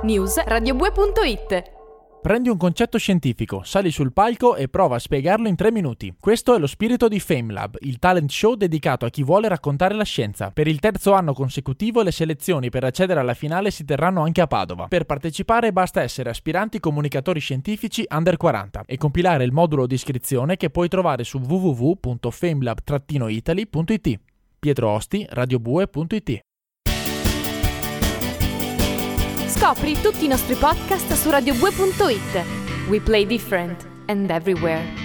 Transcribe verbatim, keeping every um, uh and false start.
News radiobue punto it. Prendi un concetto scientifico, sali sul palco e prova a spiegarlo in tre minuti. Questo è lo spirito di FameLab, il talent show dedicato a chi vuole raccontare la scienza. Per il terzo anno consecutivo le selezioni per accedere alla finale si terranno anche a Padova. Per partecipare basta essere aspiranti comunicatori scientifici under quaranta e compilare il modulo di iscrizione che puoi trovare su w w w punto famelab italy punto it. Pietro Osti, radiobue punto it. Scopri tutti i nostri podcast su radiobue punto it. We play different and everywhere.